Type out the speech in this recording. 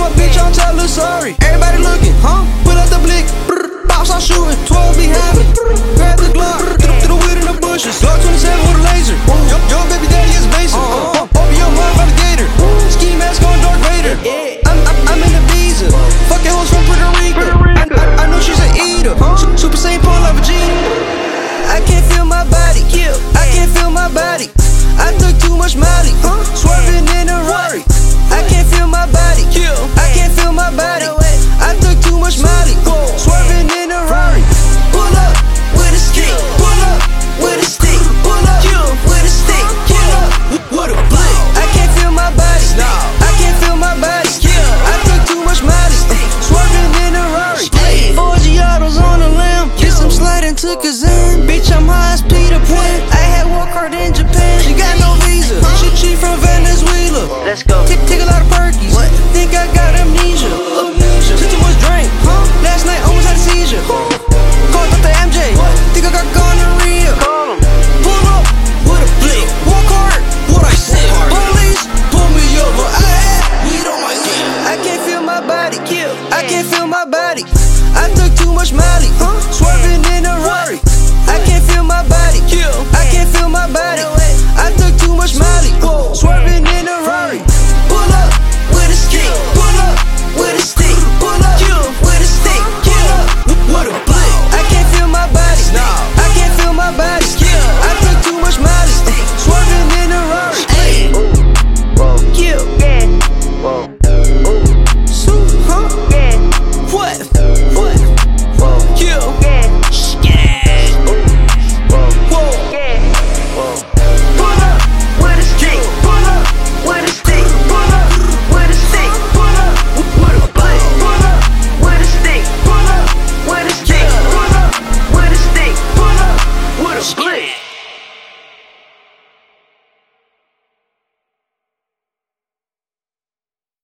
my bitch, I don't tell her sorry. Everybody looking, huh? Put out the blick, bounce, I'm shooting. 12 behind me, grab the Glock, through the weed in the bushes. Glock 27 with a laser. Yo, baby daddy is basic. Open your mouth, alligator. Ski mask on Darth Vader. I'm in the visa. Fucking hoes from Puerto Rico. I know she's an eater. Super Saiyan Paul like Vegeta. I can't feel my body. I can't feel my body. I took too much Molly. Swerving in a Rari. I can't feel my body. I can't feel my body. I took too much Molly. Swerving in a Rari. Pull up with a stick. Pull up with a stick. Pull up with a stick. Pull up with a blick. I can't feel my body. I can't feel my body. I took too much Molly. Swerving in a Rari. 4 Giottos on the limb. Get some sliding to Kazan. Bitch, I'm high as Peter Pan. I had work hard in Japan. She got no visa. She from Venezuela. Let's go. Take a lot of perkies. Think I got amnesia. Took too much drink. Last night almost had a seizure. Called up the MJ. Think I got gonorrhea. Call 'em. Pull up with a blick. Walk hard. What I said. Police pull me over. I had weed on my lip. I can't feel my body. I can't feel my body. I took too much Molly.